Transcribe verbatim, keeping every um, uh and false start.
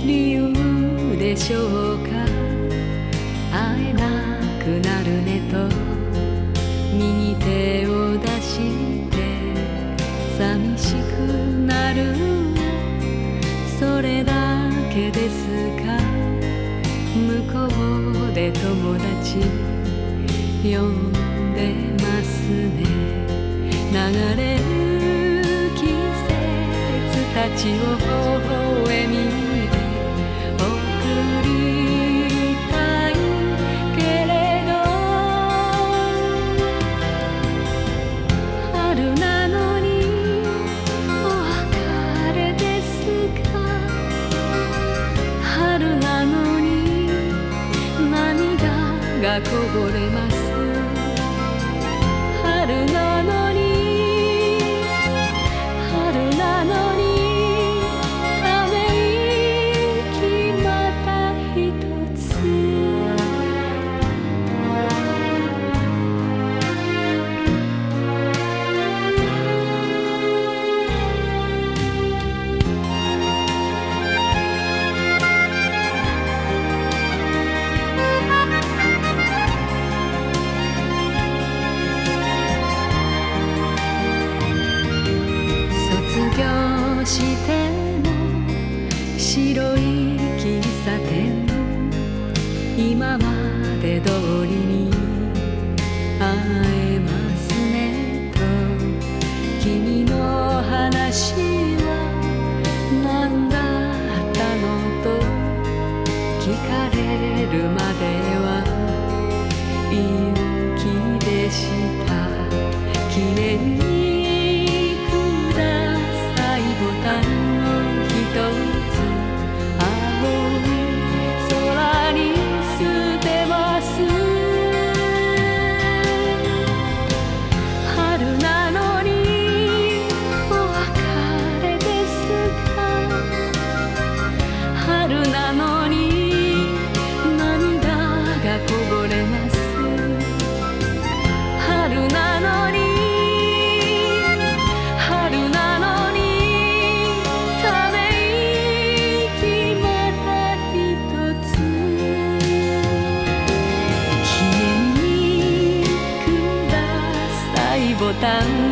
理由でしょうか。会えなくなるねと右手を出して寂しくなる、それだけですか。向こうで友達呼んでますね。流れる季節たちを微笑みで送りたいけれど、春なのにお別れですか。春なのに涙がこぼれます。春なのに春なのにため息またひとつ。しても白い喫茶店、今まで通りに会えますねと君の話は何だったのと聞かれるまではいい気でした。記念にボタンをひとつ青い空に捨てます。春なのにお別れですか。春なのに涙がこぼれます。春なのにボタン